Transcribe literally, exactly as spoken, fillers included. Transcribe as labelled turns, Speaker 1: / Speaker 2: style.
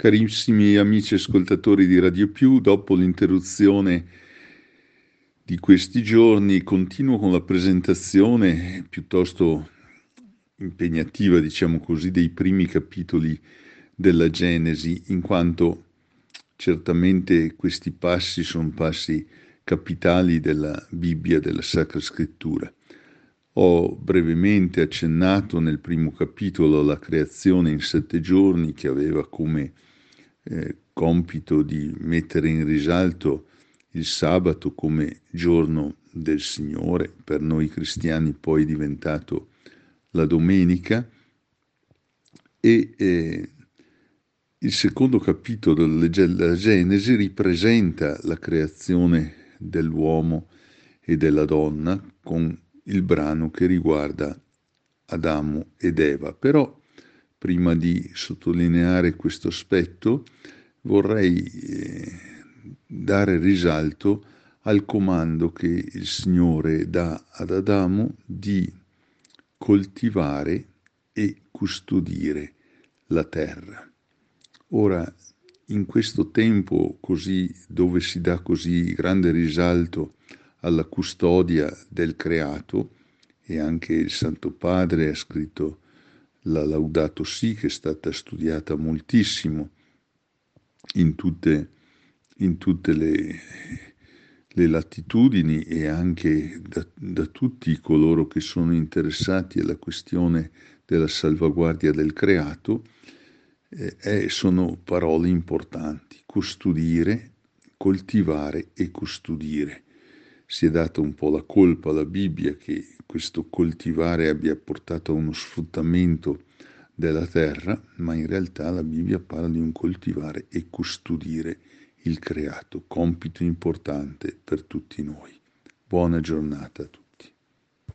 Speaker 1: Carissimi amici ascoltatori di Radio Più, dopo l'interruzione di questi giorni continuo con la presentazione piuttosto impegnativa, diciamo così, dei primi capitoli della Genesi, in quanto certamente questi passi sono passi capitali della Bibbia, della Sacra Scrittura. Ho brevemente accennato nel primo capitolo alla creazione in sette giorni, che aveva come eh, compito di mettere in risalto il sabato come giorno del Signore, per noi cristiani poi diventato la domenica, e eh, il secondo capitolo della Genesi ripresenta la creazione dell'uomo e della donna con il brano che riguarda Adamo ed Eva. Però, prima di sottolineare questo aspetto, vorrei eh, dare risalto al comando che il Signore dà ad Adamo di coltivare e custodire la terra. Ora, in questo tempo così, dove si dà così grande risalto alla custodia del creato, e anche il Santo Padre ha scritto la Laudato Si, che è stata studiata moltissimo in tutte, in tutte le, le latitudini e anche da, da tutti coloro che sono interessati alla questione della salvaguardia del creato, eh, sono parole importanti: custodire, coltivare e custodire. Si è data un po' la colpa alla Bibbia che questo coltivare abbia portato a uno sfruttamento della terra, ma in realtà la Bibbia parla di un coltivare e custodire il creato, compito importante per tutti noi. Buona giornata a tutti.